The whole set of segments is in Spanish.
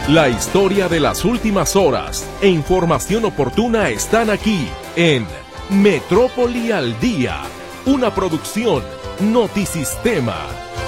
La historia de las últimas horas e información oportuna están aquí en Metrópoli al Día, una producción Notisistema.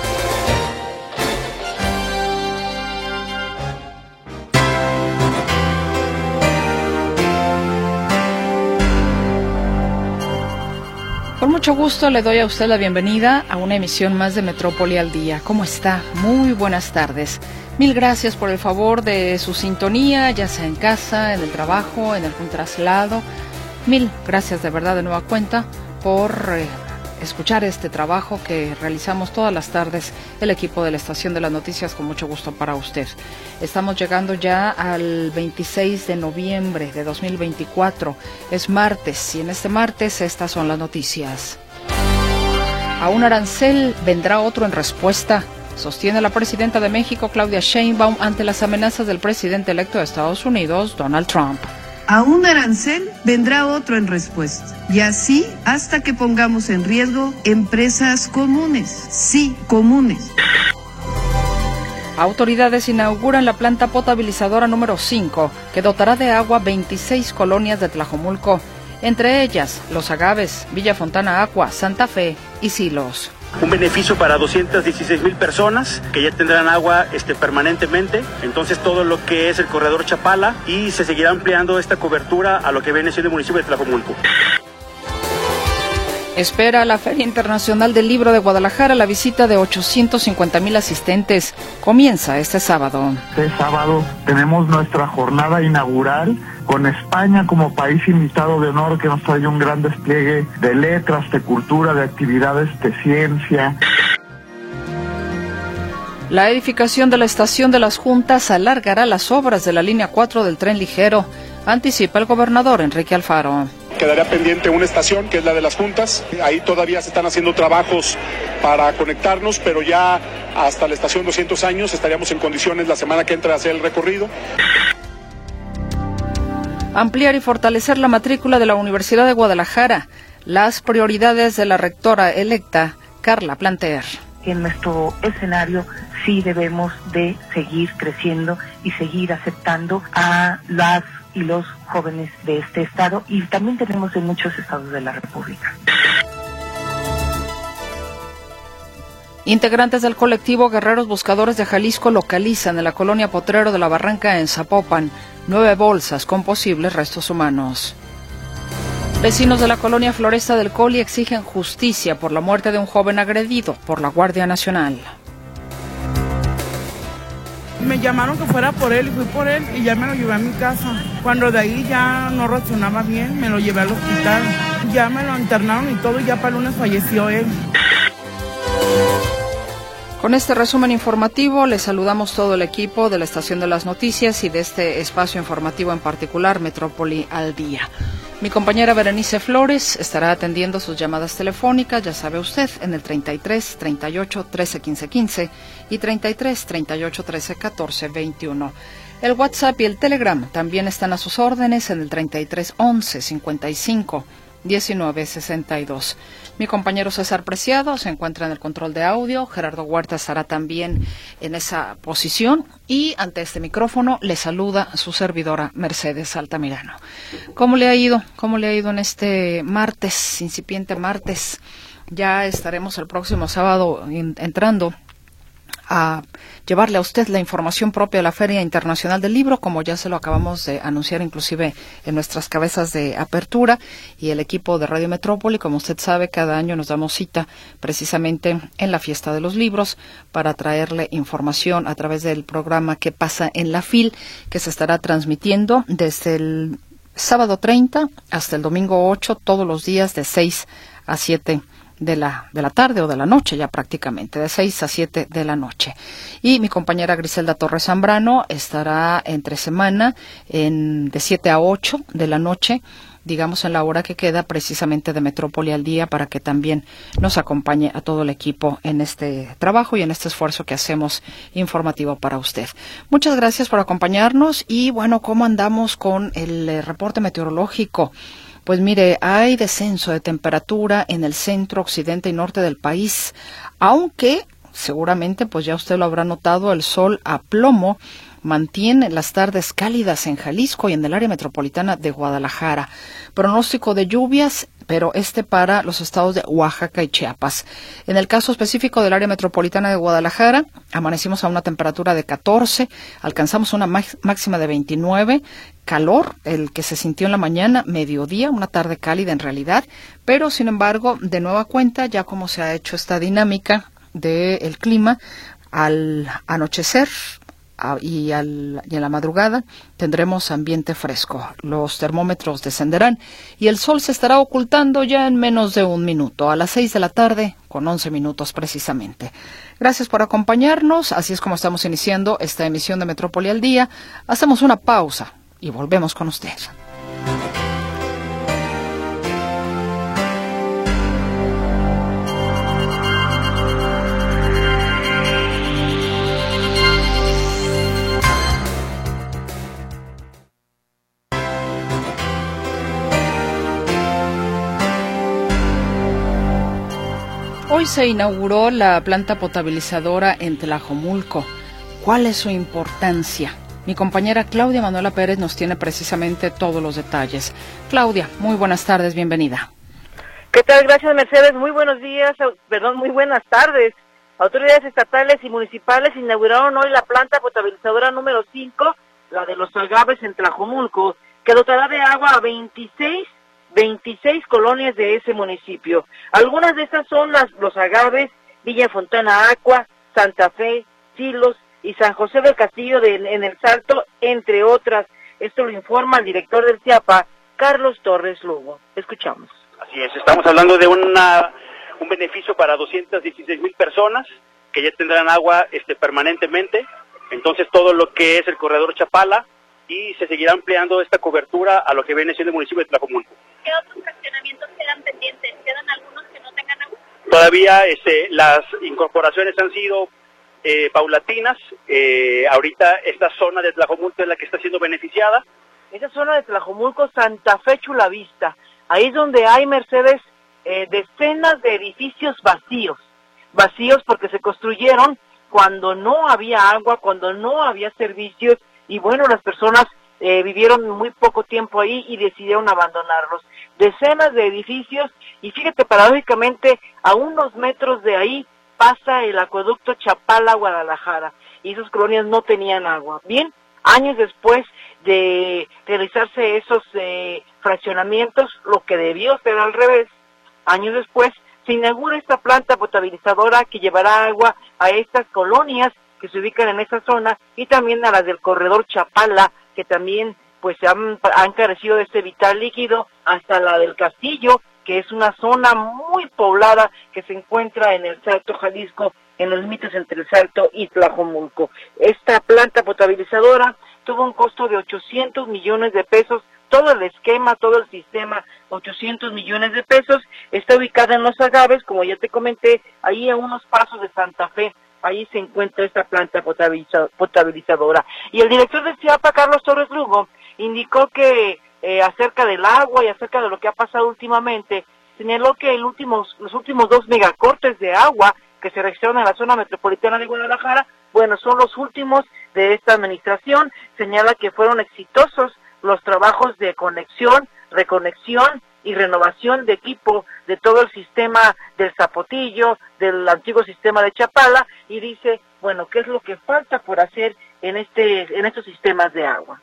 Con mucho gusto le doy a usted la bienvenida a una emisión más de Metrópoli al Día. ¿Cómo está? Muy buenas tardes. Mil gracias por el favor de su sintonía, ya sea en casa, en el trabajo, en algún traslado. Mil gracias de verdad de nueva cuenta por escuchar este trabajo que realizamos todas las tardes el equipo de la Estación de las Noticias con mucho gusto para usted. Estamos llegando ya al 26 de noviembre de 2024. Es martes y en este martes estas son las noticias. A un arancel vendrá otro en respuesta, sostiene la presidenta de México, Claudia Sheinbaum, ante las amenazas del presidente electo de Estados Unidos, Donald Trump. A un arancel vendrá otro en respuesta, y así hasta que pongamos en riesgo empresas comunes, sí, comunes. Autoridades inauguran la planta potabilizadora número 5, que dotará de agua 26 colonias de Tlajomulco, entre ellas Los Agaves, Villa Fontana Aqua, Santa Fe y Silos. Un beneficio para 216,000 personas que ya tendrán agua permanentemente. Entonces todo lo que es el corredor Chapala, y se seguirá ampliando esta cobertura a lo que viene siendo el municipio de Tlajomulco. Espera la Feria Internacional del Libro de Guadalajara la visita de 850,000 asistentes. Comienza este sábado. Este sábado tenemos nuestra jornada inaugural con España como país invitado de honor, que nos trae un gran despliegue de letras, de cultura, de actividades de ciencia. La edificación de la Estación de las Juntas alargará las obras de la línea 4 del tren ligero, anticipa el gobernador Enrique Alfaro. Quedaría pendiente una estación, que es la de las Juntas. Ahí todavía se están haciendo trabajos para conectarnos, pero ya hasta la estación 200 años estaríamos en condiciones la semana que entra de hacer el recorrido. Ampliar y fortalecer la matrícula de la Universidad de Guadalajara. Las prioridades de la rectora electa, Carla Planter. En nuestro escenario sí debemos de seguir creciendo y seguir aceptando a las y los jóvenes de este estado, y también tenemos en muchos estados de la República. Integrantes del colectivo Guerreros Buscadores de Jalisco localizan en la colonia Potrero de la Barranca, en Zapopan, 9 bolsas con posibles restos humanos. Vecinos de la colonia Floresta del Coli exigen justicia por la muerte de un joven agredido por la Guardia Nacional. Me llamaron que fuera por él y fui por él y ya me lo llevé a mi casa. Cuando de ahí ya no reaccionaba bien, me lo llevé al hospital. Ya me lo internaron y todo, y ya para el lunes falleció él. Con este resumen informativo les saludamos todo el equipo de la Estación de las Noticias y de este espacio informativo en particular, Metrópoli al Día. Mi compañera Berenice Flores estará atendiendo sus llamadas telefónicas, ya sabe usted, en el 33 38 13 15 15 y 33 38 13 14 21. El WhatsApp y el Telegram también están a sus órdenes en el 33 11 55 19 62. Mi compañero César Preciado se encuentra en el control de audio, Gerardo Huerta estará también en esa posición, y ante este micrófono le saluda su servidora Mercedes Altamirano. ¿Cómo le ha ido? ¿Cómo le ha ido en este martes, incipiente martes? Ya estaremos el próximo sábado entrando a llevarle a usted la información propia de la Feria Internacional del Libro, como ya se lo acabamos de anunciar inclusive en nuestras cabezas de apertura, y el equipo de Radio Metrópoli, como usted sabe, cada año nos damos cita precisamente en la Fiesta de los Libros para traerle información a través del programa ¿Qué pasa en la FIL?, que se estará transmitiendo desde el sábado 30 hasta el domingo 8, todos los días de 6 a 7 de la tarde o de la noche, ya prácticamente, de 6 a 7 de la noche. Y mi compañera Griselda Torres Zambrano estará entre semana de 7 a 8 de la noche, digamos en la hora que queda precisamente de Metrópoli al Día, para que también nos acompañe a todo el equipo en este trabajo y en este esfuerzo que hacemos informativo para usted. Muchas gracias por acompañarnos. Y bueno, ¿cómo andamos con el reporte meteorológico? Pues mire, hay descenso de temperatura en el centro, occidente y norte del país, aunque seguramente pues ya usted lo habrá notado, el sol a plomo mantiene las tardes cálidas en Jalisco y en el área metropolitana de Guadalajara. Pronóstico de lluvias, pero para los estados de Oaxaca y Chiapas. En el caso específico del área metropolitana de Guadalajara, amanecimos a una temperatura de 14, alcanzamos una máxima de 29, calor, el que se sintió en la mañana, mediodía, una tarde cálida en realidad, pero sin embargo, de nueva cuenta, ya como se ha hecho esta dinámica del clima, al anochecer y en la madrugada tendremos ambiente fresco. Los termómetros descenderán y el sol se estará ocultando ya en menos de un minuto, a las 6 de la tarde, con 11 minutos precisamente. Gracias por acompañarnos. Así es como estamos iniciando esta emisión de Metrópoli al Día. Hacemos una pausa y volvemos con usted. Hoy se inauguró la planta potabilizadora en Tlajomulco. ¿Cuál es su importancia? Mi compañera Claudia Manuela Pérez nos tiene precisamente todos los detalles. Claudia, muy buenas tardes, bienvenida. ¿Qué tal? Gracias, Mercedes. Muy buenos días, muy buenas tardes. Autoridades estatales y municipales inauguraron hoy la planta potabilizadora número 5, la de los Agaves en Tlajomulco, que dotará de agua a 26 colonias de ese municipio. Algunas de estas son los Agaves, Villa Fontana Aqua, Santa Fe, Silos y San José del Castillo en El Salto, entre otras. Esto lo informa el director del CIAPA, Carlos Torres Lugo. Escuchamos. Así es, estamos hablando de un beneficio para 216,000 personas que ya tendrán agua permanentemente. Entonces todo lo que es el corredor Chapala, y se seguirá ampliando esta cobertura a lo que viene siendo el municipio de Tlajomulco. ¿Qué otros fraccionamientos quedan pendientes? ¿Quedan algunos que no tengan agua? Todavía las incorporaciones han sido paulatinas. Ahorita esta zona de Tlajomulco es la que está siendo beneficiada. Esa zona de Tlajomulco, Santa Fe, Chulavista, ahí es donde hay, Mercedes, decenas de edificios vacíos porque se construyeron cuando no había agua, cuando no había servicios, y bueno, las personas vivieron muy poco tiempo ahí y decidieron abandonarlos. Decenas de edificios, y fíjate, paradójicamente, a unos metros de ahí pasa el acueducto Chapala-Guadalajara, y esas colonias no tenían agua. Bien, años después de realizarse esos fraccionamientos, lo que debió ser al revés, años después se inaugura esta planta potabilizadora que llevará agua a estas colonias que se ubican en esa zona, y también a las del corredor Chapala, que también pues han carecido de este vital líquido, hasta la del Castillo, que es una zona muy poblada que se encuentra en el Salto, Jalisco, en los límites entre el Salto y Tlajomulco. Esta planta potabilizadora tuvo un costo de 800 millones de pesos, todo el esquema, todo el sistema, 800 millones de pesos, está ubicada en Los Agaves, como ya te comenté, ahí a unos pasos de Santa Fe. Ahí se encuentra esta planta potabilizadora. Y el director del CIAPA, Carlos Torres Lugo, indicó que acerca del agua y acerca de lo que ha pasado últimamente, señaló que los últimos 2 megacortes de agua que se registraron en la zona metropolitana de Guadalajara, bueno, son los últimos de esta administración. Señala que fueron exitosos los trabajos de conexión, reconexión y renovación de equipo de todo el sistema del Zapotillo, del antiguo sistema de Chapala, y dice, bueno, ¿qué es lo que falta por hacer en estos sistemas de agua?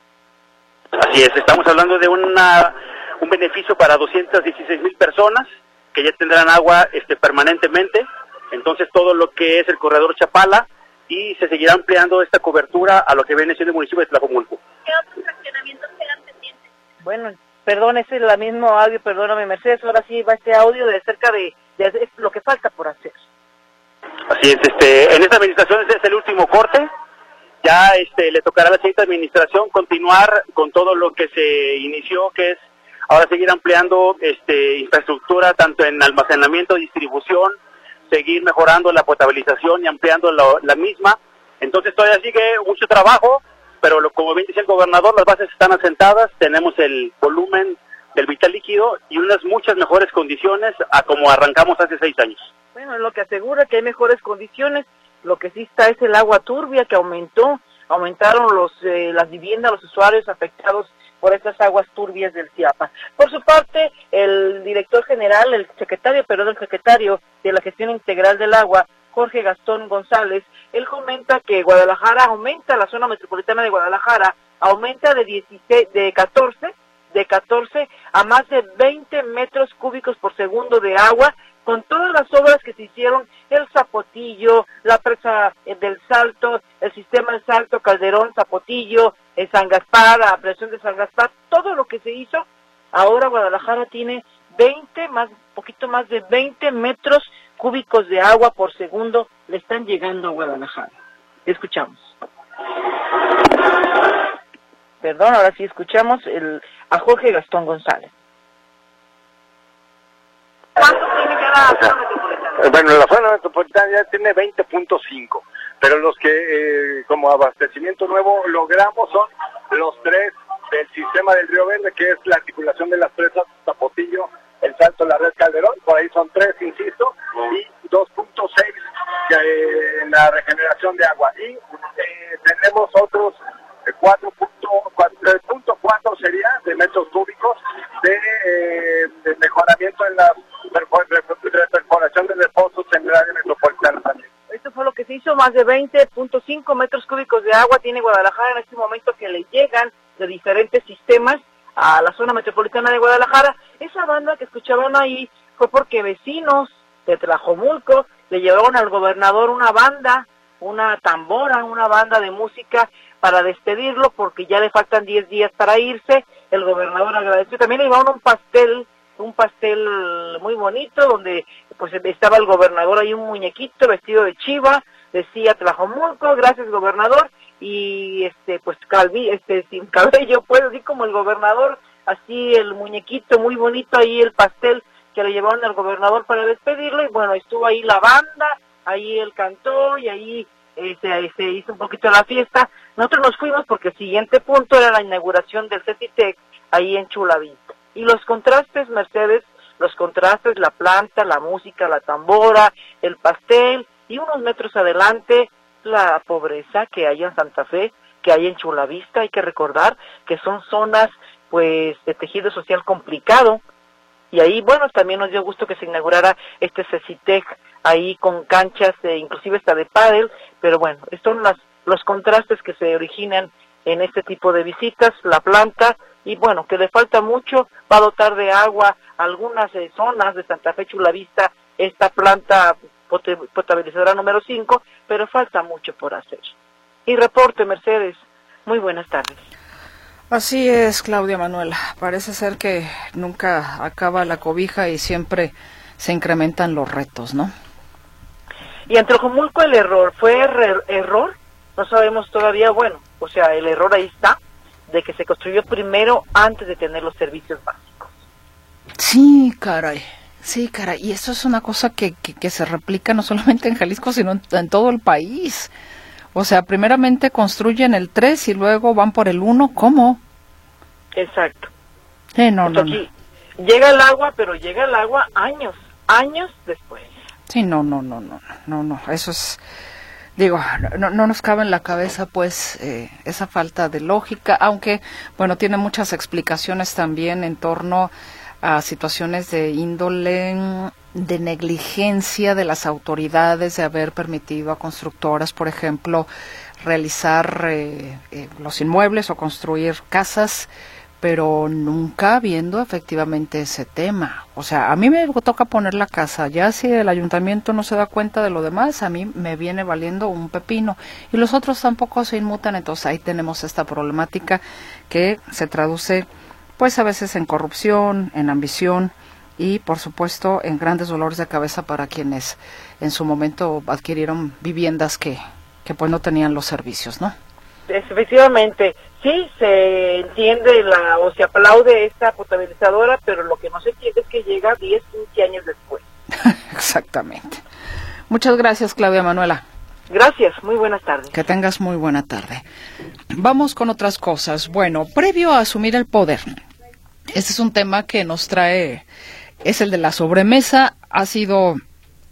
Así es, estamos hablando de un beneficio para 216,000 personas que ya tendrán agua permanentemente. Entonces todo lo que es el corredor Chapala, y se seguirá ampliando esta cobertura a lo que viene siendo el municipio de Tlajomulco. ¿Qué otros fraccionamientos quedan pendientes? Bueno, perdón, ese es el mismo audio, perdóname, Mercedes, ahora sí va este audio de acerca de lo que falta por hacer. Así es, en esta administración este es el último corte. Ya le tocará a la siguiente administración continuar con todo lo que se inició, que es ahora seguir ampliando infraestructura tanto en almacenamiento, distribución, seguir mejorando la potabilización y ampliando la misma. Entonces todavía sigue mucho trabajo, pero como bien dice el gobernador, las bases están asentadas, tenemos el volumen del vital líquido y unas muchas mejores condiciones a como arrancamos hace 6 años. Bueno, lo que asegura que hay mejores condiciones, lo que sí está es el agua turbia que aumentaron las viviendas, los usuarios afectados por estas aguas turbias del Chiapas. Por su parte, el secretario de la Gestión Integral del Agua, Jorge Gastón González, él comenta que la zona metropolitana de Guadalajara aumenta de 14 a más de 20 metros cúbicos por segundo de agua, con todas las obras que se hicieron, el Zapotillo, la presa del Salto, el sistema del Salto, Calderón, Zapotillo, el San Gaspar, la presión de San Gaspar, todo lo que se hizo. Ahora Guadalajara tiene poquito más de 20 metros cúbicos de agua por segundo le están llegando a Guadalajara. Escuchamos. Perdón, ahora sí escuchamos a Jorge Gastón González. ¿Cuánto tiene cada zona metropolitana? Bueno, la zona metropolitana ya tiene 20.5, pero los que como abastecimiento nuevo logramos son los 3 del sistema del Río Verde, que es la articulación de las presas Zapotillo, el Salto, la red Calderón, por ahí son 3, insisto, y 2.6 en la regeneración de agua. Y tenemos otros 4.4 sería de metros cúbicos de mejoramiento en la perforación de depósitos en el área metropolitana también. Esto fue lo que se hizo, más de 20.5 metros cúbicos de agua tiene Guadalajara en este momento que le llegan de diferentes sistemas a la zona metropolitana de Guadalajara. Esa banda que escuchaban ahí fue porque vecinos de Tlajomulco le llevaron al gobernador una banda, una tambora, una banda de música para despedirlo porque ya le faltan 10 días para irse. El gobernador agradeció, también le llevaron un pastel muy bonito donde pues estaba el gobernador ahí, un muñequito vestido de chiva, decía Tlajomulco, gracias gobernador, y pues sin cabello, pues así como el gobernador, así el muñequito muy bonito, ahí el pastel que le llevaron al gobernador para despedirlo, y bueno, estuvo ahí la banda, ahí él cantó y ahí se hizo un poquito la fiesta. Nosotros nos fuimos porque el siguiente punto era la inauguración del CECITEC ahí en Chulavista. Y los contrastes, Mercedes, la planta, la música, la tambora, el pastel, y unos metros adelante la pobreza que hay en Santa Fe, que hay en Chulavista. Hay que recordar que son zonas pues de tejido social complicado, y ahí bueno, también nos dio gusto que se inaugurara este CECITEC ahí con canchas, inclusive hasta de pádel, pero bueno, estos son los contrastes que se originan en este tipo de visitas. La planta, y bueno, que le falta mucho, va a dotar de agua algunas zonas de Santa Fe Chulavista, esta planta potabilizadora número 5, pero falta mucho por hacer. Y reporte, Mercedes, muy buenas tardes. Así es, Claudia Manuela, parece ser que nunca acaba la cobija y siempre se incrementan los retos, ¿no? Y en Tlajomulco el error, ¿fue error? No sabemos todavía, bueno, o sea, el error ahí está, de que se construyó primero antes de tener los servicios básicos. Sí, caray, y eso es una cosa que se replica no solamente en Jalisco, sino en todo el país. O sea, primeramente construyen el 3 y luego van por el 1, ¿cómo? Exacto. No. Llega el agua, pero llega el agua años después. Sí, no, eso es, digo, no nos cabe en la cabeza pues esa falta de lógica, aunque, bueno, tiene muchas explicaciones también en torno a situaciones de índole de negligencia de las autoridades de haber permitido a constructoras, por ejemplo, realizar los inmuebles o construir casas, pero nunca viendo efectivamente ese tema. O sea, a mí me toca poner la casa, ya si el ayuntamiento no se da cuenta de lo demás, a mí me viene valiendo un pepino, y los otros tampoco se inmutan. Entonces ahí tenemos esta problemática que se traduce pues a veces en corrupción, en ambición y por supuesto en grandes dolores de cabeza para quienes en su momento adquirieron viviendas que pues no tenían los servicios, ¿no? Efectivamente, sí se entiende o se aplaude esta potabilizadora, pero lo que no se entiende es que llega 10, 15 años después. Exactamente. Muchas gracias, Claudia Manuela. Gracias, muy buenas tardes. Que tengas muy buena tarde. Vamos con otras cosas. Bueno, previo a asumir el poder, este es un tema que nos trae, es el de la sobremesa. Ha sido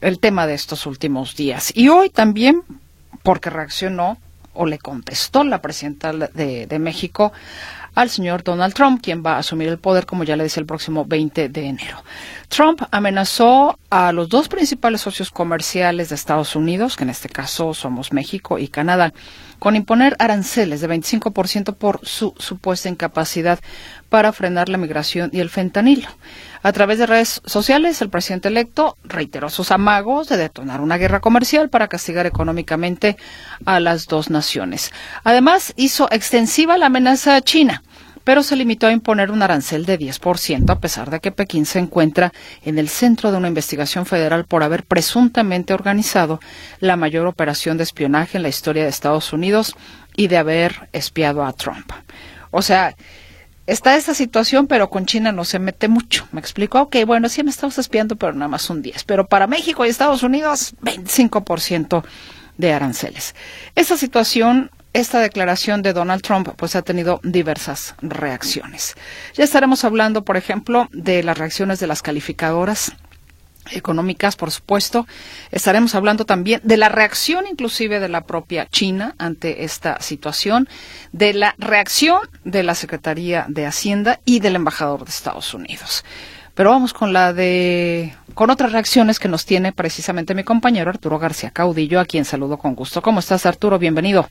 el tema de estos últimos días. Y hoy también, porque reaccionó o le contestó la presidenta de México al señor Donald Trump, quien va a asumir el poder, como ya le decía, el próximo 20 de enero. Trump amenazó a los dos principales socios comerciales de Estados Unidos, que en este caso somos México y Canadá, con imponer aranceles de 25% por su supuesta incapacidad para frenar la migración y el fentanilo. A través de redes sociales, el presidente electo reiteró sus amagos de detonar una guerra comercial para castigar económicamente a las dos naciones. Además, hizo extensiva la amenaza a China, pero se limitó a imponer un arancel de 10%, a pesar de que Pekín se encuentra en el centro de una investigación federal por haber presuntamente organizado la mayor operación de espionaje en la historia de Estados Unidos y de haber espiado a Trump. O sea, está esta situación, pero con China no se mete mucho. ¿Me explico? Ok, bueno, sí me estamos espiando, pero nada más un 10%. Pero para México y Estados Unidos, 25% de aranceles. Esta situación, esta declaración de Donald Trump, pues ha tenido diversas reacciones. Ya estaremos hablando, por ejemplo, de las reacciones de las calificadoras económicas, por supuesto. Estaremos hablando también de la reacción inclusive de la propia China ante esta situación, de la reacción de la Secretaría de Hacienda y del embajador de Estados Unidos. Pero vamos con otras reacciones que nos tiene precisamente mi compañero Arturo García Caudillo, a quien saludo con gusto. ¿Cómo estás, Arturo? Bienvenido.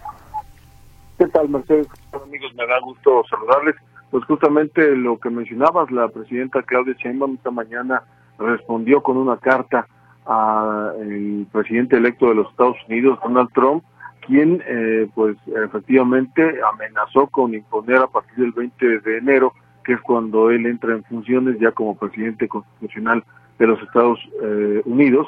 ¿Qué tal, Mercedes? Amigos, me da gusto saludarles. Pues justamente lo que mencionabas, la presidenta Claudia Sheinbaum esta mañana respondió con una carta al presidente electo de los Estados Unidos, Donald Trump, quien pues efectivamente amenazó con imponer a partir del 20 de enero, que es cuando él entra en funciones ya como presidente constitucional de los Estados Unidos,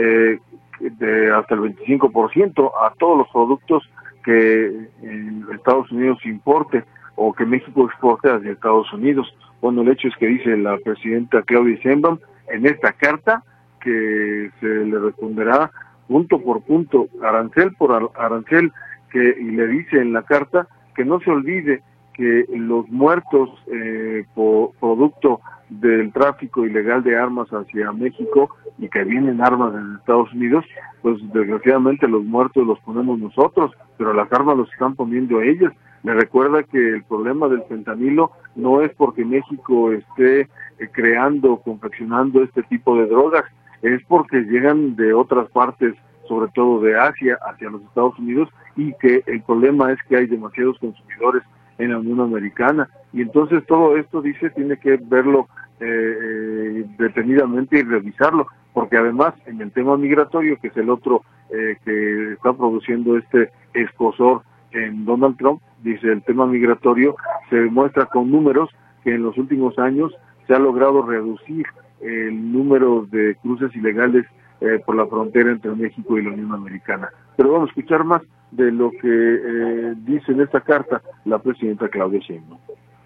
de hasta el 25% a todos los productos que Estados Unidos importe o que México exporte hacia Estados Unidos. Bueno, el hecho es que dice la presidenta Claudia Sheinbaum en esta carta que se le responderá punto por punto, arancel por arancel, y le dice en la carta que no se olvide que los muertos producto del tráfico ilegal de armas hacia México y que vienen armas desde Estados Unidos, pues desgraciadamente los muertos los ponemos nosotros, pero las armas los están poniendo ellas. Me recuerda que el problema del fentanilo no es porque México esté creando, confeccionando este tipo de drogas, es porque llegan de otras partes, sobre todo de Asia, hacia los Estados Unidos, y que el problema es que hay demasiados consumidores en la Unión Americana. Y entonces todo esto, dice, tiene que verlo detenidamente y revisarlo, porque además en el tema migratorio, que es el otro que está produciendo este escozor en Donald Trump, dice el tema migratorio se demuestra con números que en los últimos años se ha logrado reducir el número de cruces ilegales por la frontera entre México y la Unión Americana. Pero vamos a escuchar más de lo que dice en esta carta la presidenta Claudia Sheinbaum.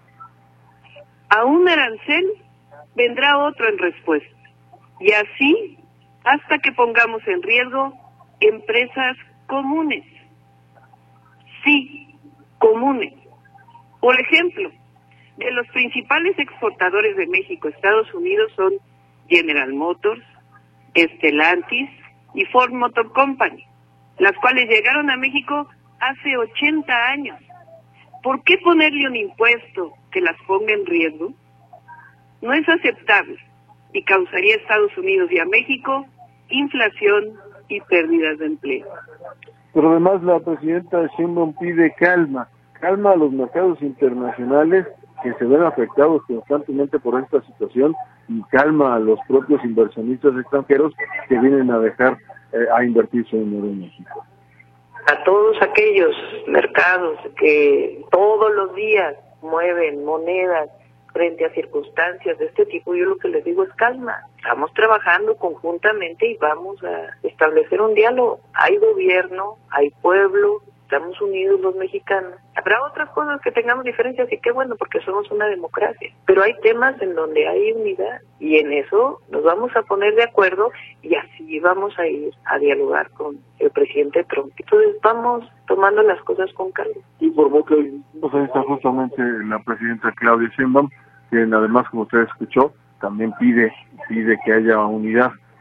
A un arancel vendrá otro en respuesta, y así hasta que pongamos en riesgo empresas comunes. Sí, comunes. Por ejemplo, de los principales exportadores de México a Estados Unidos son General Motors, Stellantis y Ford Motor Company, las cuales llegaron a México hace 80 años. ¿Por qué ponerle un impuesto que las ponga en riesgo? No es aceptable y causaría a Estados Unidos y a México inflación y pérdidas de empleo. Pero además la presidenta Sheinbaum pide calma a los mercados internacionales que se ven afectados constantemente por esta situación, y calma a los propios inversionistas extranjeros que vienen a dejar a invertir su dinero en México. A todos aquellos mercados que todos los días mueven monedas frente a circunstancias de este tipo, yo lo que les digo es calma. Estamos trabajando conjuntamente y vamos a establecer un diálogo. Hay gobierno, hay pueblo, estamos unidos los mexicanos. Habrá otras cosas que tengamos diferencias y qué bueno, porque somos una democracia. Pero hay temas en donde hay unidad y en eso nos vamos a poner de acuerdo y así vamos a ir a dialogar con el presidente Trump. Entonces vamos tomando las cosas con calma. Informó que pues ahí está justamente la presidenta Claudia Sheinbaum, quien además, como usted escuchó, también pide que haya unidad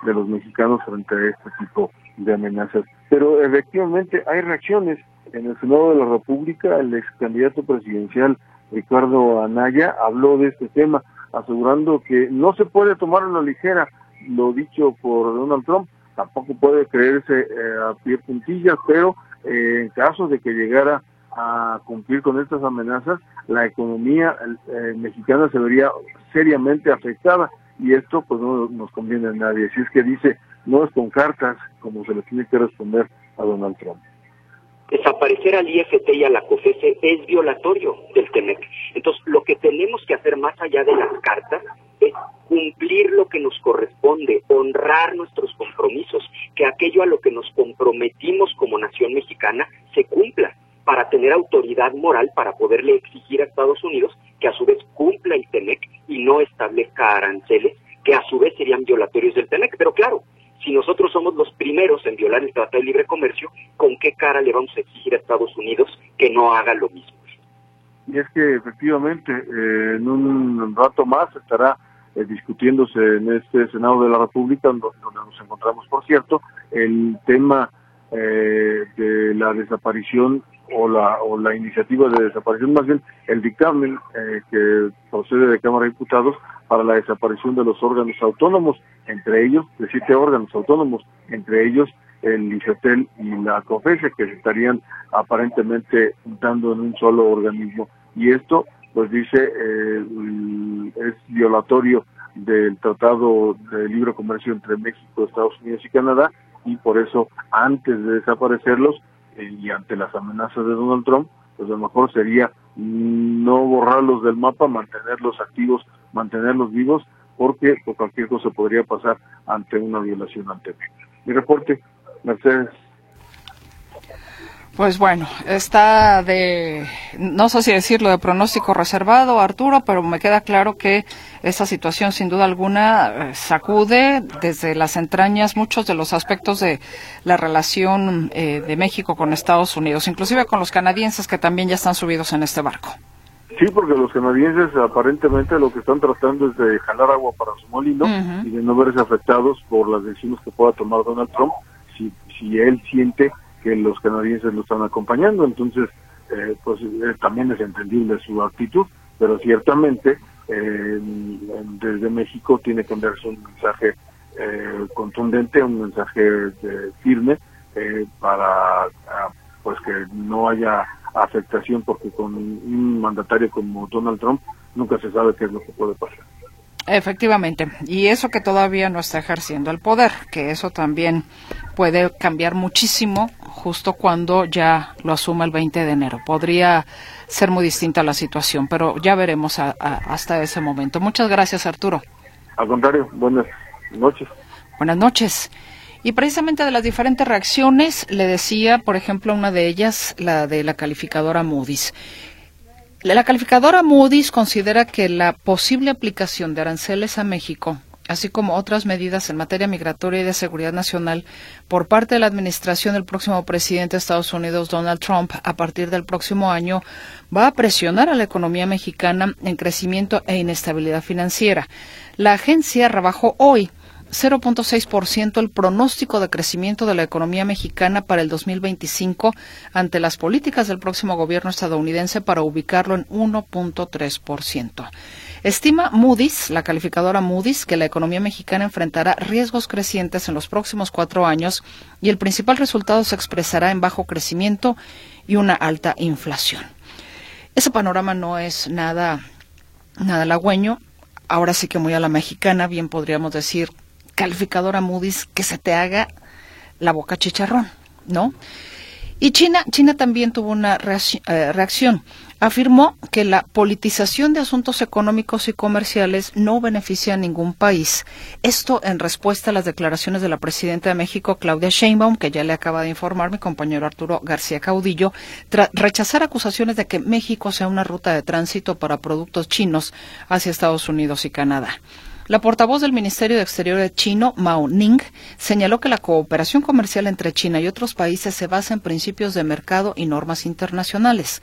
de los mexicanos frente a este tipo de amenazas. Pero efectivamente hay reacciones. En el Senado de la República, el ex candidato presidencial Ricardo Anaya habló de este tema, asegurando que no se puede tomar a la ligera lo dicho por Donald Trump, tampoco puede creerse a pie puntillas, pero en caso de que llegara a cumplir con estas amenazas, la economía mexicana se vería seriamente afectada, y esto pues no nos conviene a nadie. Así es que dice, no es con cartas como se le tiene que responder a Donald Trump. Desaparecer al IFT y a la COFESE es violatorio del TEMEC. Entonces, lo que tenemos que hacer más allá de las cartas es cumplir lo que nos corresponde, honrar nuestros compromisos, que aquello a lo que nos comprometimos como nación mexicana se cumpla, para tener autoridad moral para poderle exigir a Estados Unidos que a su vez cumpla el TEMEC y no establezca aranceles que a su vez serían violatorios del TEMEC. Pero claro, si nosotros somos los primeros en violar el Tratado de Libre Comercio, ¿con qué cara le vamos a exigir a Estados Unidos que no haga lo mismo? Y es que efectivamente en un rato más estará discutiéndose en este Senado de la República, donde nos encontramos, por cierto, el tema de la desaparición o la iniciativa de desaparición, más bien el dictamen que procede de Cámara de Diputados para la desaparición de los órganos autónomos, entre ellos, de 7 órganos autónomos, entre ellos el IFETEL y la COFESE, que se estarían aparentemente juntando en un solo organismo. Y esto, pues dice, es violatorio del Tratado de Libre Comercio entre México, Estados Unidos y Canadá, y por eso, antes de desaparecerlos, y ante las amenazas de Donald Trump, pues lo mejor sería no borrarlos del mapa, mantenerlos activos, mantenerlos vivos, porque por cualquier cosa podría pasar ante una violación al TEMEC. Mi reporte, Mercedes. Pues bueno, está no sé si decirlo de pronóstico reservado, Arturo, pero me queda claro que esta situación sin duda alguna sacude desde las entrañas muchos de los aspectos de la relación de México con Estados Unidos, inclusive con los canadienses que también ya están subidos en este barco. Sí, porque los canadienses aparentemente lo que están tratando es de jalar agua para su molino y de no verse afectados por las decisiones que pueda tomar Donald Trump si él siente que los canadienses lo están acompañando. Entonces, pues también es entendible su actitud, pero ciertamente desde México tiene que enviarse un mensaje contundente, un mensaje firme para pues que no haya afectación, porque con un mandatario como Donald Trump nunca se sabe qué es lo que puede pasar. Efectivamente, y eso que todavía no está ejerciendo el poder, que eso también puede cambiar muchísimo justo cuando ya lo asuma el 20 de enero. Podría ser muy distinta la situación, pero ya veremos hasta ese momento. Muchas gracias, Arturo. Al contrario, buenas noches. Buenas noches. Y precisamente de las diferentes reacciones, le decía, por ejemplo, una de ellas, la de la calificadora Moody's. La calificadora Moody's considera que la posible aplicación de aranceles a México, así como otras medidas en materia migratoria y de seguridad nacional por parte de la administración del próximo presidente de Estados Unidos, Donald Trump, a partir del próximo año, va a presionar a la economía mexicana en crecimiento e inestabilidad financiera. La agencia rebajó hoy 0.6% el pronóstico de crecimiento de la economía mexicana para el 2025 ante las políticas del próximo gobierno estadounidense para ubicarlo en 1.3%. Estima Moody's, la calificadora Moody's, que la economía mexicana enfrentará riesgos crecientes en los próximos 4 años y el principal resultado se expresará en bajo crecimiento y una alta inflación. Ese panorama no es nada halagüeño. Ahora sí que muy a la mexicana, bien podríamos decir, calificadora Moody's, que se te haga la boca chicharrón, ¿no? Y China también tuvo una reacción. Afirmó que la politización de asuntos económicos y comerciales no beneficia a ningún país. Esto en respuesta a las declaraciones de la presidenta de México, Claudia Sheinbaum, que ya le acaba de informar mi compañero Arturo García Caudillo, tras rechazar acusaciones de que México sea una ruta de tránsito para productos chinos hacia Estados Unidos y Canadá. La portavoz del Ministerio de Exteriores chino, Mao Ning, señaló que la cooperación comercial entre China y otros países se basa en principios de mercado y normas internacionales.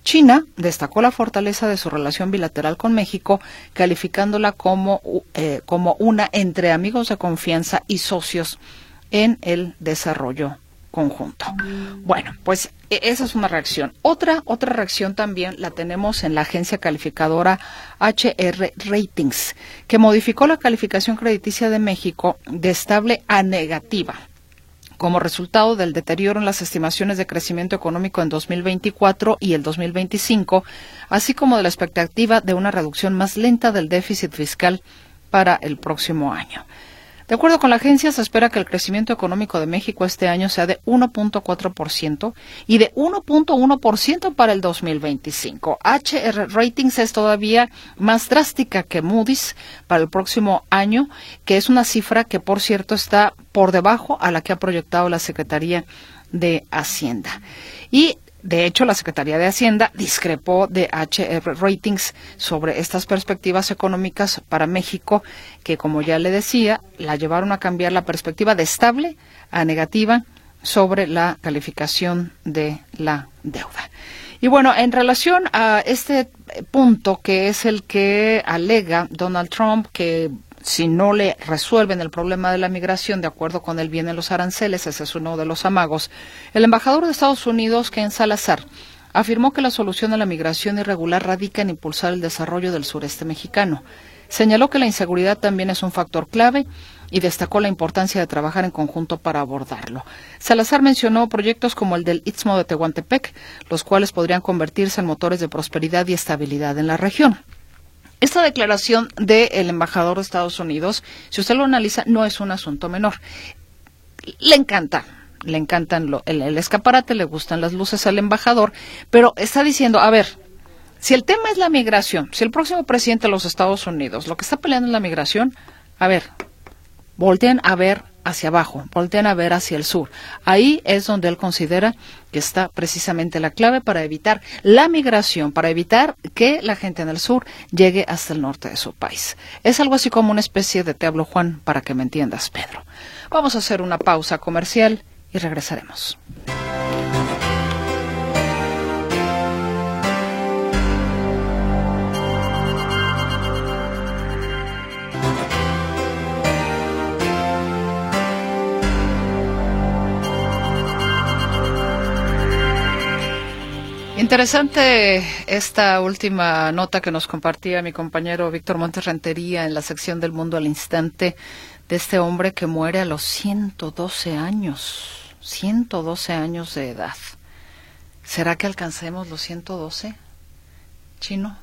China destacó la fortaleza de su relación bilateral con México, calificándola como una entre amigos de confianza y socios en el desarrollo conjunto. Bueno, pues esa es una reacción. Otra reacción también la tenemos en la agencia calificadora HR Ratings, que modificó la calificación crediticia de México de estable a negativa, como resultado del deterioro en las estimaciones de crecimiento económico en 2024 y el 2025, así como de la expectativa de una reducción más lenta del déficit fiscal para el próximo año. De acuerdo con la agencia, se espera que el crecimiento económico de México este año sea de 1.4% y de 1.1% para el 2025. HR Ratings es todavía más drástica que Moody's para el próximo año, que es una cifra que, por cierto, está por debajo a la que ha proyectado la Secretaría de Hacienda. Y de hecho, la Secretaría de Hacienda discrepó de HR Ratings sobre estas perspectivas económicas para México, que, como ya le decía, la llevaron a cambiar la perspectiva de estable a negativa sobre la calificación de la deuda. Y bueno, en relación a este punto, que es el que alega Donald Trump, que si no le resuelven el problema de la migración, de acuerdo con él vienen los aranceles, ese es uno de los amagos. El embajador de Estados Unidos, Ken Salazar, afirmó que la solución a la migración irregular radica en impulsar el desarrollo del sureste mexicano. Señaló que la inseguridad también es un factor clave y destacó la importancia de trabajar en conjunto para abordarlo. Salazar mencionó proyectos como el del Istmo de Tehuantepec, los cuales podrían convertirse en motores de prosperidad y estabilidad en la región. Esta declaración del embajador de Estados Unidos, si usted lo analiza, no es un asunto menor. Le encantan el escaparate, le gustan las luces al embajador, pero está diciendo, a ver, si el tema es la migración, si el próximo presidente de los Estados Unidos lo que está peleando es la migración, a ver, volteen a ver hacia abajo, voltean a ver hacia el sur. Ahí es donde él considera que está precisamente la clave para evitar la migración, para evitar que la gente en el sur llegue hasta el norte de su país. Es algo así como una especie de te hablo Juan para que me entiendas, Pedro. Vamos a hacer una pausa comercial y regresaremos. Interesante esta última nota que nos compartía mi compañero Víctor Montes Rentería en la sección del Mundo al Instante, de este hombre que muere a los 112 años de edad. ¿Será que alcancemos los 112? ¿Chino?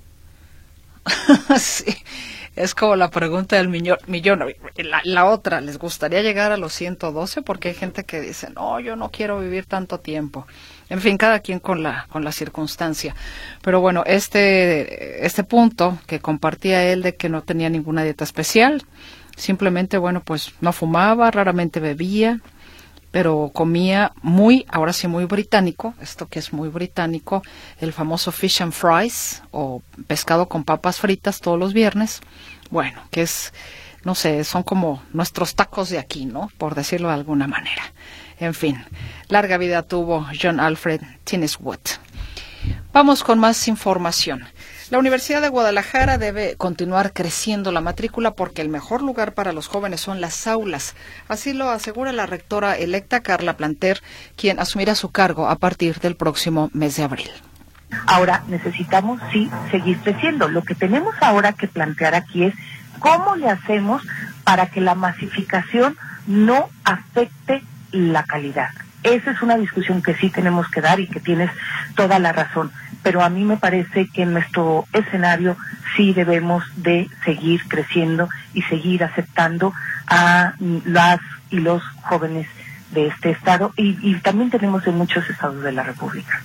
Sí, es como la pregunta del millón. La otra, ¿les gustaría llegar a los 112? Porque hay gente que dice, no, yo no quiero vivir tanto tiempo. En fin, cada quien con la circunstancia. Pero bueno, este punto que compartía él de que no tenía ninguna dieta especial, simplemente, bueno, pues no fumaba, raramente bebía, pero comía ahora sí muy británico, esto que es muy británico, el famoso fish and fries, o pescado con papas fritas todos los viernes. Bueno, que es, no sé, son como nuestros tacos de aquí, ¿no? Por decirlo de alguna manera. En fin, larga vida tuvo John Alfred Tinneswood. Vamos con más información. La Universidad de Guadalajara debe continuar creciendo la matrícula porque el mejor lugar para los jóvenes son las aulas. Así lo asegura la rectora electa Carla Planter, quien asumirá su cargo a partir del próximo mes de abril. Ahora necesitamos, sí, seguir creciendo. Lo que tenemos ahora que plantear aquí es cómo le hacemos para que la masificación no afecte la calidad. Esa es una discusión que sí tenemos que dar y que tienes toda la razón. Pero a mí me parece que en nuestro escenario sí debemos de seguir creciendo y seguir aceptando a las y los jóvenes de este estado y también tenemos en muchos estados de la República.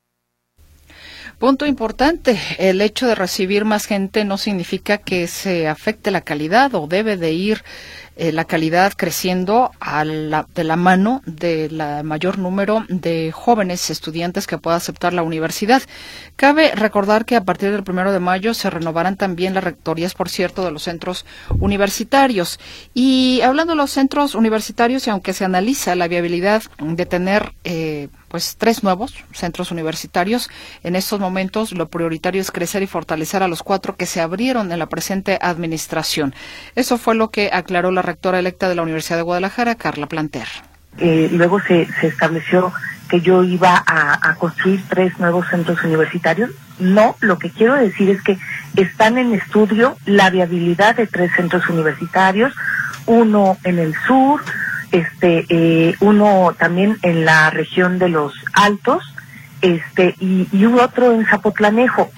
Punto importante, el hecho de recibir más gente no significa que se afecte la calidad o debe de ir la calidad creciendo de la mano del mayor número de jóvenes estudiantes que pueda aceptar la universidad. Cabe recordar que a partir del 1 de mayo se renovarán también las rectorías, por cierto, de los centros universitarios. Y hablando de los centros universitarios, y aunque se analiza la viabilidad de tener 3 nuevos centros universitarios, en estos momentos lo prioritario es crecer y fortalecer a los 4 que se abrieron en la presente administración. Eso fue lo que aclaró la rectora electa de la Universidad de Guadalajara, Carla Planter. Luego se estableció que yo iba a construir 3 nuevos centros universitarios. No, lo que quiero decir es que están en estudio la viabilidad de 3 centros universitarios, uno en el sur, uno también en la región de los Altos, y otro en Zapotlanejo.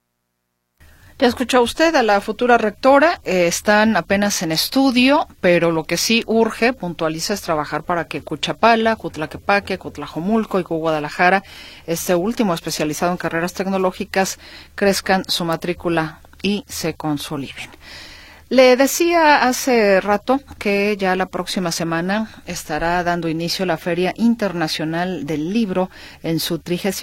Ya escuchó usted a la futura rectora, están apenas en estudio, pero lo que sí urge, puntualiza, es trabajar para que Cuchapala, Cutlaquepaque, Cutlajomulco y Guadalajara, este último especializado en carreras tecnológicas, crezcan su matrícula y se consoliden. Le decía hace rato que ya la próxima semana estará dando inicio la Feria Internacional del Libro en su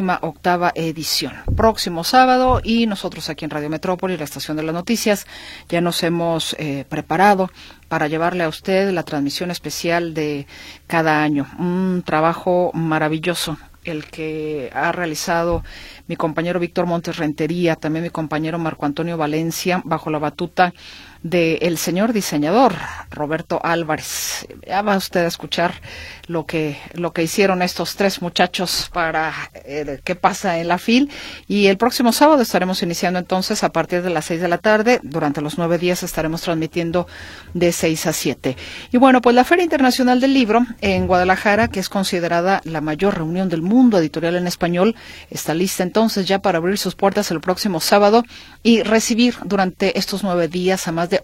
38ª edición. Próximo sábado, y nosotros aquí en Radio Metrópoli, la estación de las noticias, ya nos hemos preparado para llevarle a usted la transmisión especial de cada año. Un trabajo maravilloso el que ha realizado mi compañero Víctor Montes Rentería, también mi compañero Marco Antonio Valencia, bajo la batuta del señor diseñador Roberto Álvarez. Ya va usted a escuchar lo que hicieron estos 3 muchachos para qué pasa en la FIL, y el próximo sábado estaremos iniciando entonces a partir de las 6 de la tarde. Durante los 9 días estaremos transmitiendo de 6 a 7. Y bueno, pues la Feria Internacional del Libro en Guadalajara, que es considerada la mayor reunión del mundo editorial en español, está lista entonces ya para abrir sus puertas el próximo sábado y recibir durante estos 9 días a más de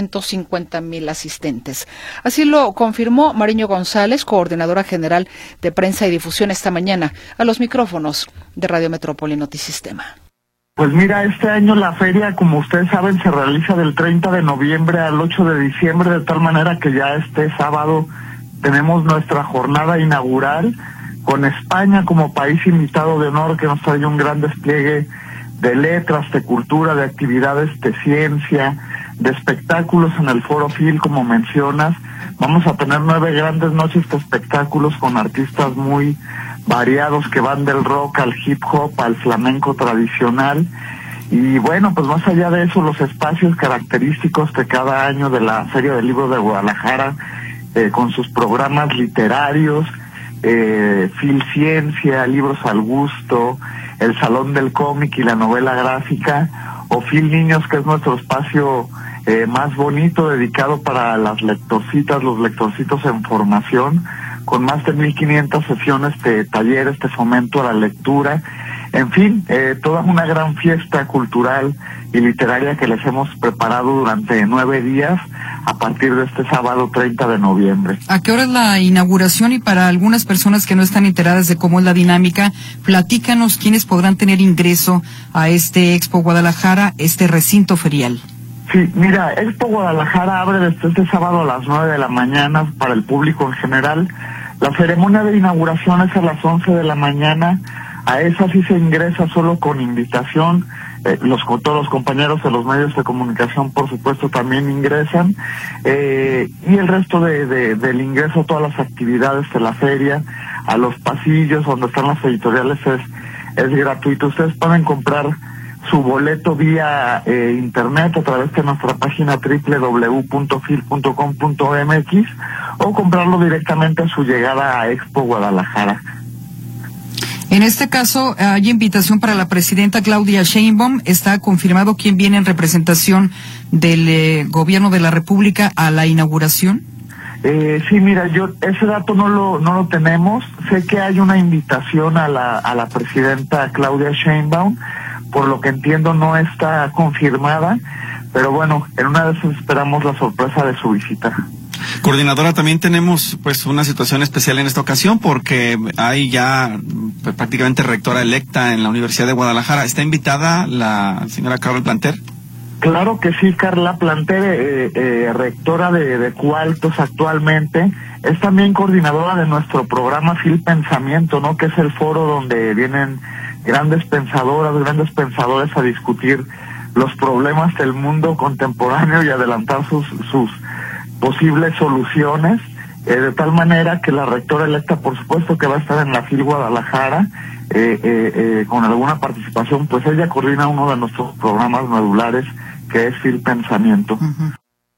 850,000 asistentes. Así lo confirmó Mariño González, coordinadora general de prensa y difusión, esta mañana a los micrófonos de Radio Metrópoli Notisistema. Pues mira, este año la feria, como ustedes saben, se realiza del 30 de noviembre al 8 de diciembre, de tal manera que ya este sábado tenemos nuestra jornada inaugural con España como país invitado de honor, que nos trae un gran despliegue de letras, de cultura, de actividades de ciencia, de espectáculos en el Foro FIL, como mencionas. Vamos a tener 9 grandes noches de espectáculos con artistas muy variados que van del rock al hip hop, al flamenco tradicional. Y bueno, pues más allá de eso, los espacios característicos de cada año de la Feria del Libro de Guadalajara, con sus programas literarios, Fil Ciencia, Libros al Gusto, el Salón del Cómic y la Novela Gráfica, o Fil Niños, que es nuestro espacio más bonito, dedicado para las lectorcitas, los lectorcitos en formación, con más de 1,500 sesiones de talleres de fomento a la lectura. En fin, toda una gran fiesta cultural y literaria que les hemos preparado durante 9 días a partir de este sábado 30 de noviembre. ¿A qué hora es la inauguración? Y para algunas personas que no están enteradas de cómo es la dinámica, platícanos quiénes podrán tener ingreso a este Expo Guadalajara, este recinto ferial. Sí, mira, Expo Guadalajara abre desde este sábado a las 9 de la mañana para el público en general. La ceremonia de inauguración es a las 11 de la mañana. A esa sí se ingresa solo con invitación. Todos los compañeros de los medios de comunicación, por supuesto, también ingresan. Y el resto del ingreso a todas las actividades de la feria, a los pasillos donde están las editoriales, es gratuito. Ustedes pueden comprar su boleto vía internet a través de nuestra página www.fil.com.mx o comprarlo directamente a su llegada a Expo Guadalajara. En este caso, hay invitación para la presidenta Claudia Sheinbaum. ¿Está confirmado quién viene en representación del gobierno de la República a la inauguración? Sí, mira, ese dato no lo tenemos. Sé que hay una invitación a la presidenta Claudia Sheinbaum. Por lo que entiendo no está confirmada, pero bueno, en una de esas esperamos la sorpresa de su visita. Coordinadora, también tenemos pues una situación especial en esta ocasión porque hay ya prácticamente rectora electa en la Universidad de Guadalajara. ¿Está invitada la señora Carla Planter? Claro que sí, Carla Planté, rectora de Cualtos actualmente, es también coordinadora de nuestro programa Fil Pensamiento, ¿no? Que es el foro donde vienen grandes pensadoras, grandes pensadores a discutir los problemas del mundo contemporáneo y adelantar sus posibles soluciones, de tal manera que la rectora electa, por supuesto que va a estar en la FIL Guadalajara, con alguna participación, pues ella coordina uno de nuestros programas medulares, que es Fil Pensamiento. Uh-huh.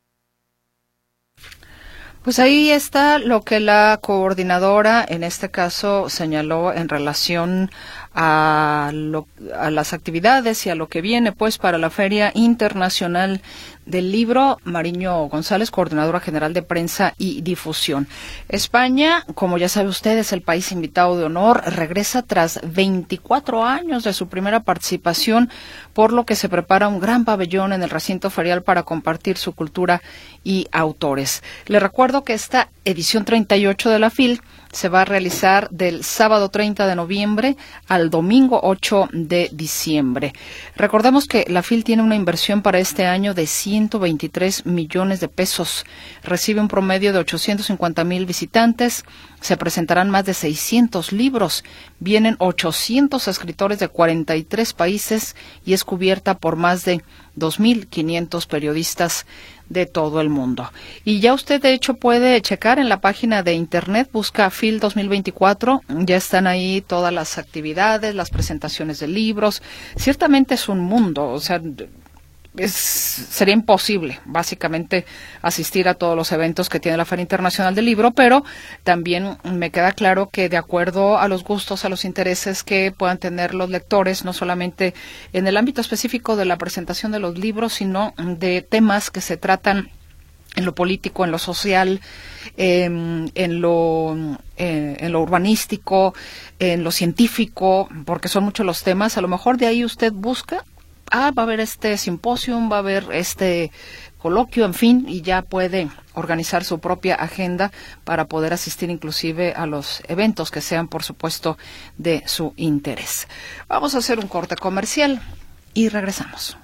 Pues ahí está lo que la coordinadora, en este caso, señaló en relación a las actividades y a lo que viene, pues, para la Feria Internacional del Libro. Mariño González, coordinadora general de prensa y difusión. España, como ya sabe usted, es el país invitado de honor, regresa tras 24 años de su primera participación, por lo que se prepara un gran pabellón en el recinto ferial para compartir su cultura y autores. Le recuerdo que esta edición 38 de la FIL se va a realizar del sábado 30 de noviembre al domingo 8 de diciembre. Recordemos que la FIL tiene una inversión para este año de 123 millones de pesos. Recibe un promedio de 850,000 visitantes. Se presentarán más de 600 libros. Vienen 800 escritores de 43 países y es cubierta por más de 2,500 periodistas de todo el mundo. Y ya usted, de hecho, puede checar en la página de internet, busca FIL 2024, ya están ahí todas las actividades, las presentaciones de libros. Ciertamente es un mundo, o sea, sería imposible, básicamente, asistir a todos los eventos que tiene la Feria Internacional del Libro, pero también me queda claro que de acuerdo a los gustos, a los intereses que puedan tener los lectores, no solamente en el ámbito específico de la presentación de los libros, sino de temas que se tratan en lo político, en lo social, en lo urbanístico, en lo científico, porque son muchos los temas. A lo mejor de ahí usted busca, va a haber este simposium, va a haber este coloquio, en fin, y ya puede organizar su propia agenda para poder asistir inclusive a los eventos que sean, por supuesto, de su interés. Vamos a hacer un corte comercial y regresamos.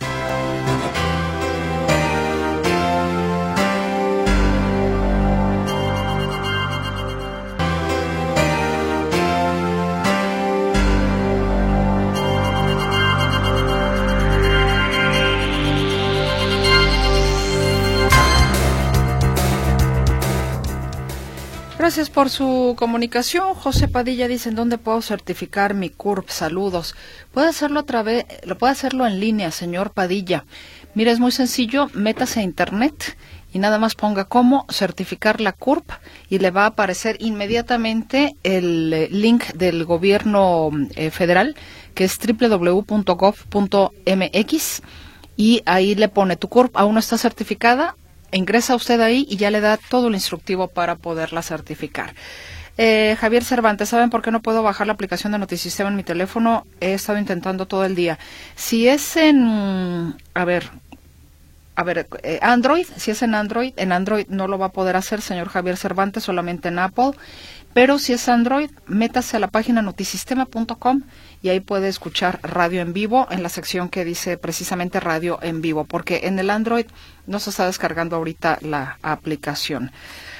Gracias por su comunicación. José Padilla dice, ¿en dónde puedo certificar mi CURP? Saludos. Puede hacerlo puede hacerlo en línea, señor Padilla. Mire, es muy sencillo, métase a internet y nada más ponga cómo certificar la CURP y le va a aparecer inmediatamente el link del gobierno federal, que es www.gov.mx, y ahí le pone tu CURP, aún no está certificada. Ingresa usted ahí y ya le da todo el instructivo para poderla certificar. Javier Cervantes, ¿saben por qué no puedo bajar la aplicación de Notisistema en mi teléfono? He estado intentando todo el día. Si es en, Android, si es en Android no lo va a poder hacer, señor Javier Cervantes, solamente en Apple. Pero si es Android, métase a la página notisistema.com y ahí puede escuchar radio en vivo en la sección que dice precisamente radio en vivo, porque en el Android no se está descargando ahorita la aplicación.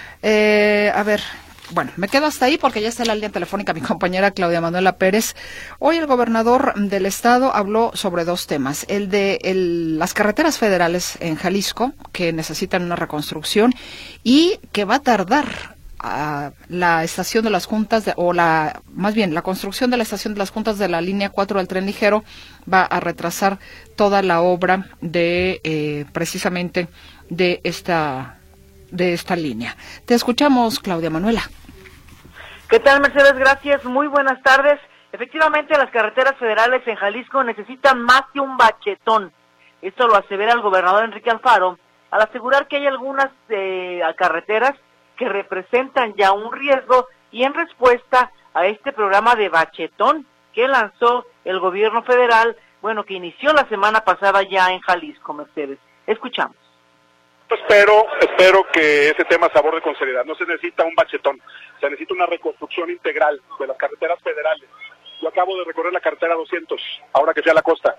Bueno, me quedo hasta ahí porque ya está en la línea telefónica mi compañera Claudia Manuela Pérez. Hoy el gobernador del estado habló sobre dos temas. El de las carreteras federales en Jalisco, que necesitan una reconstrucción y que va a tardar la estación de las juntas, la construcción de la estación de las juntas de la línea 4 del tren ligero va a retrasar toda la obra de precisamente de esta línea. Te escuchamos, Claudia Manuela. ¿Qué tal, Mercedes? Gracias, muy buenas tardes. Efectivamente, las carreteras federales en Jalisco necesitan más que un bachetón. Esto lo asevera el gobernador Enrique Alfaro al asegurar que hay algunas carreteras que representan ya un riesgo y en respuesta a este programa de bachetón que lanzó el gobierno federal, que inició la semana pasada ya en Jalisco, Mercedes. Escuchamos. Espero que ese tema se aborde con seriedad. No se necesita un bachetón, se necesita una reconstrucción integral de las carreteras federales. Yo acabo de recorrer la carretera 200, ahora que fui a la costa.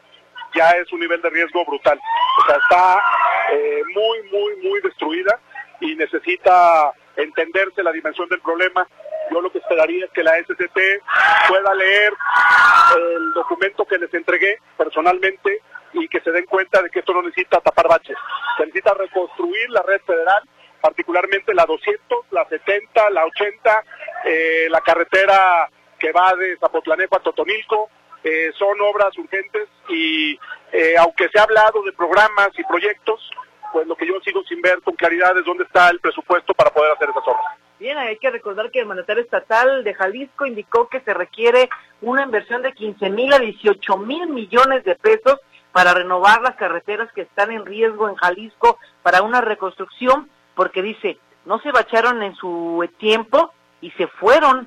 ya es un nivel de riesgo brutal. O sea, está muy destruida y necesita entenderse la dimensión del problema. Yo lo que esperaría es que la SCT pueda leer el documento que les entregué personalmente y que se den cuenta de que esto no necesita tapar baches. Se necesita reconstruir la red federal, particularmente la 200, la 70, la 80, la carretera que va de Zapotlanejo a Totonilco. Son obras urgentes y aunque se ha hablado de programas y proyectos, pues lo que yo sigo sin ver con claridad es dónde está el presupuesto para poder hacer esas obras. Bien, hay que recordar que el mandatario estatal de Jalisco indicó que se requiere una inversión de 15,000 a 18,000 millones de pesos para renovar las carreteras que están en riesgo en Jalisco para una reconstrucción, porque dice, no se bacharon en su tiempo y se fueron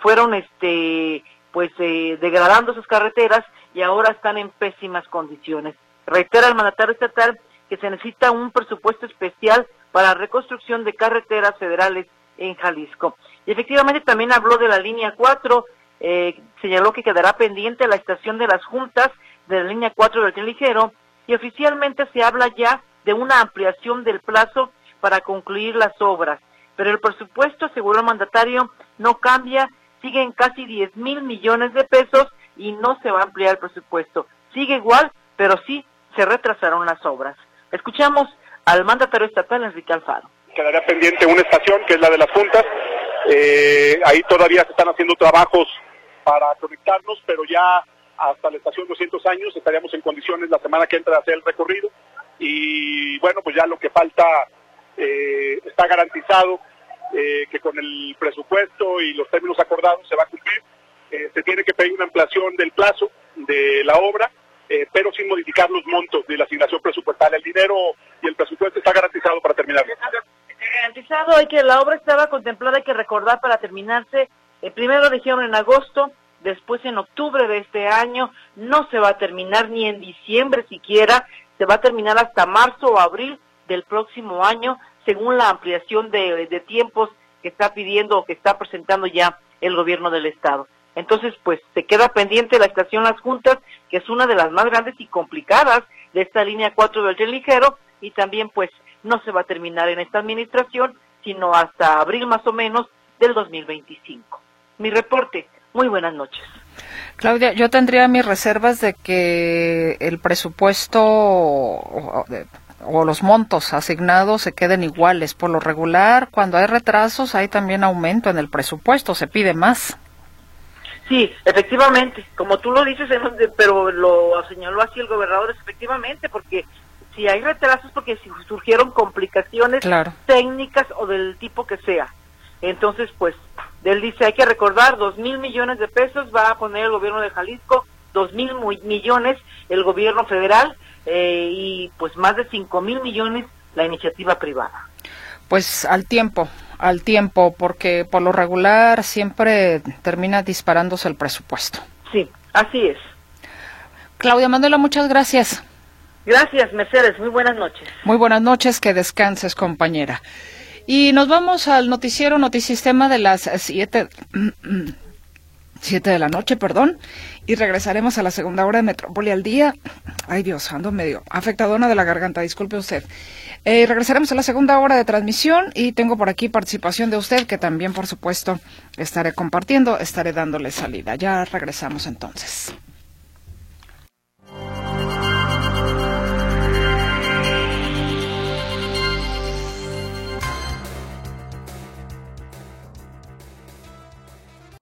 degradando sus carreteras y ahora están en pésimas condiciones. Reitera el mandatario estatal que se necesita un presupuesto especial para reconstrucción de carreteras federales en Jalisco. Y efectivamente también habló de la línea 4, señaló que quedará pendiente la estación de las juntas de la línea 4 del tren ligero y oficialmente se habla ya de una ampliación del plazo para concluir las obras. Pero el presupuesto, aseguró el mandatario, no cambia, sigue en casi 10,000 millones de pesos y no se va a ampliar el presupuesto. Sigue igual, pero sí se retrasaron las obras. Escuchamos al mandatario estatal, Enrique Alfaro. Quedaría pendiente una estación que es la de las juntas. Ahí todavía se están haciendo trabajos para conectarnos, pero ya hasta la estación 200 años estaríamos en condiciones la semana que entra de hacer el recorrido. Y bueno, pues ya lo que falta está garantizado que con el presupuesto y los términos acordados se va a cumplir. Se tiene que pedir una ampliación del plazo de la obra, pero sin modificar los montos de la asignación presupuestal. El dinero y el presupuesto está garantizado para terminarlo. Garantizado, hay que la obra estaba contemplada, hay que recordar, para terminarse, primero dijeron en agosto, después en octubre de este año, no se va a terminar ni en diciembre siquiera, se va a terminar hasta marzo o abril del próximo año, según la ampliación de tiempos que está pidiendo o que está presentando ya el gobierno del estado. Entonces, pues, se queda pendiente la estación Las Juntas, que es una de las más grandes y complicadas de esta línea 4 del tren ligero, y también, pues, no se va a terminar en esta administración, sino hasta abril más o menos del 2025. Mi reporte. Muy buenas noches. Claudia, yo tendría mis reservas de que el presupuesto o los montos asignados se queden iguales. Por lo regular, cuando hay retrasos, hay también aumento en el presupuesto, se pide más. Sí, efectivamente, como tú lo dices, pero lo señaló así el gobernador, efectivamente, porque si hay retrasos, porque si surgieron complicaciones técnicas o del tipo que sea. Entonces, pues, él dice, hay que recordar, 2,000 millones de pesos va a poner el gobierno de Jalisco, 2,000 millones el gobierno federal, y pues más de 5,000 millones la iniciativa privada. Pues al tiempo, porque por lo regular siempre termina disparándose el presupuesto. Sí, así es. Claudia Manuela, muchas gracias. Gracias, Mercedes, muy buenas noches. Muy buenas noches, que descanses, compañera. Y nos vamos al noticiero Notisistema de las 7 de la noche, y regresaremos a la segunda hora de Metrópoli al día. Ay, Dios, ando medio afectadona de la garganta, disculpe usted. Regresaremos a la segunda hora de transmisión y tengo por aquí participación de usted, que también, por supuesto, estaré compartiendo, estaré dándole salida. Ya regresamos entonces.